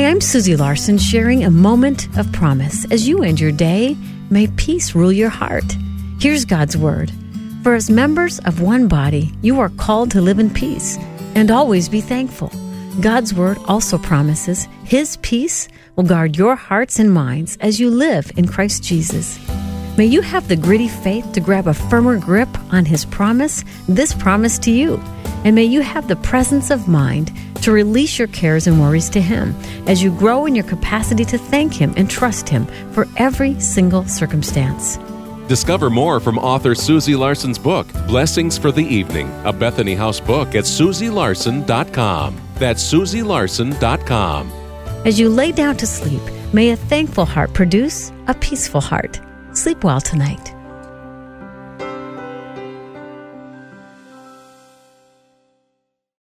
I'm Susie Larson, sharing a moment of promise. As you end your day, may peace rule your heart. Here's God's word. For as members of one body, you are called to live in peace and always be thankful. God's word also promises His peace will guard your hearts and minds as you live in Christ Jesus. May you have the gritty faith to grab a firmer grip on His promise, this promise to you. And may you have the presence of mind to release your cares and worries to Him as you grow in your capacity to thank Him and trust Him for every single circumstance. Discover more from author Susie Larson's book, Blessings for the Evening, a Bethany House book at SusieLarson.com. That's SusieLarson.com. As you lay down to sleep, may a thankful heart produce a peaceful heart. Sleep well tonight.